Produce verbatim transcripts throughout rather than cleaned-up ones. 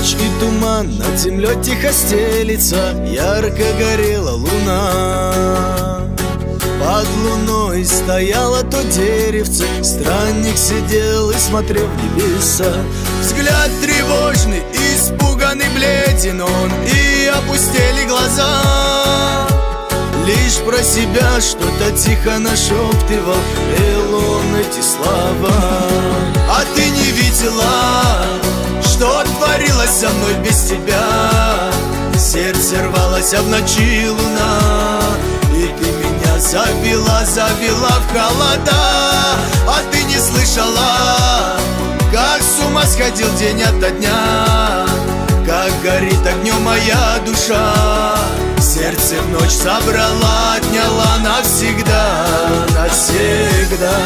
Ночь и туман, над землей тихо стелится, ярко горела луна. Под луной стояло то деревце, странник сидел и смотрел в небеса. Взгляд тревожный, испуганный, бледен он, и опустели глаза. Лишь про себя что-то тихо нашептывал, пел он эти слова. А ты не видела, что творилось со мной без тебя? Сердце рвалось, а в ночи луна, и ты меня завела, завела в холода. А ты не слышала, как с ума сходил день ото дня, как горит огнем моя душа. Сердце в ночь собрала, отняла навсегда, навсегда.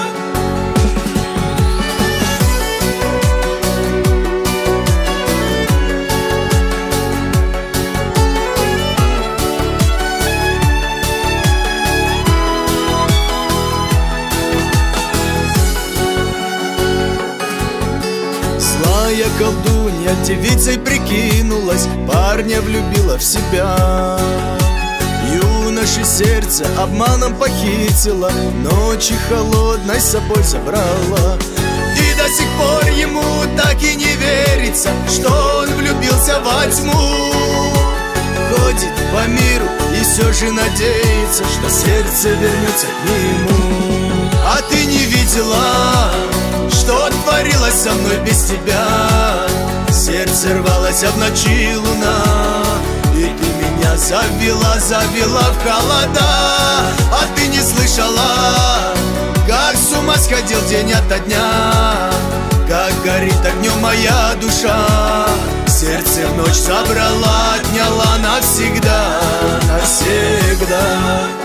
Злая колдунья девицей прикинулась, парня влюбила в себя. Юноши сердце обманом похитила, ночи холодной с собой забрала. И до сих пор ему так и не верится, что он влюбился во тьму. Ходит по миру и все же надеется, что сердце вернется к нему. А ты не видела, что творилось со мной без тебя? Сердце рвалось, а в ночи луна, и ты меня завела, завела в холода. А ты не слышала, как с ума сходил день ото дня, как горит огнем моя душа. Сердце в ночь собрала, отняла навсегда, навсегда.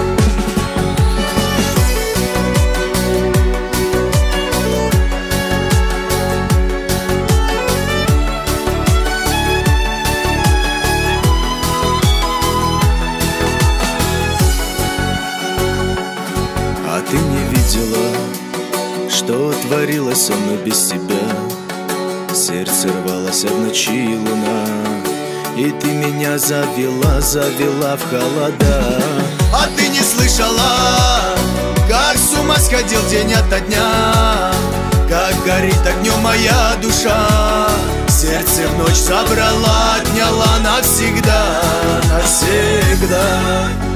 А ты не видела, что творилось со мной без тебя? Сердце рвалось, а в ночи луна, и ты меня завела, завела в холода. А ты не слышала, как с ума сходил день ото дня, как горит огнем моя душа. Сердце в ночь собрала, отняла навсегда, навсегда.